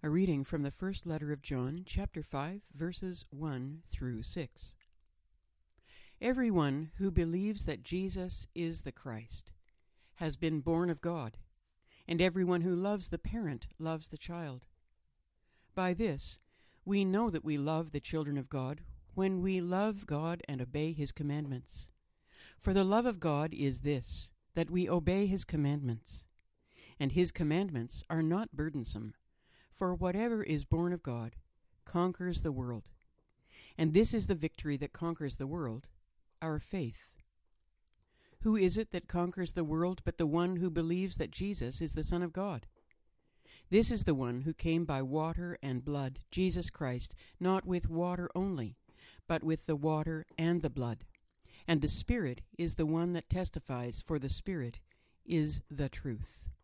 A reading from the first letter of John, chapter 5, verses 1 through 6. Everyone who believes that Jesus is the Christ has been born of God, and everyone who loves the parent loves the child. By this, we know that we love the children of God when we love God and obey His commandments. For the love of God is this, that we obey His commandments. And His commandments are not burdensome, for whatever is born of God conquers the world. And this is the victory that conquers the world, our faith. Who is it that conquers the world but the one who believes that Jesus is the Son of God? This is the one who came by water and blood, Jesus Christ, not with water only, but with the water and the blood. And the Spirit is the one that testifies, for the Spirit is the truth.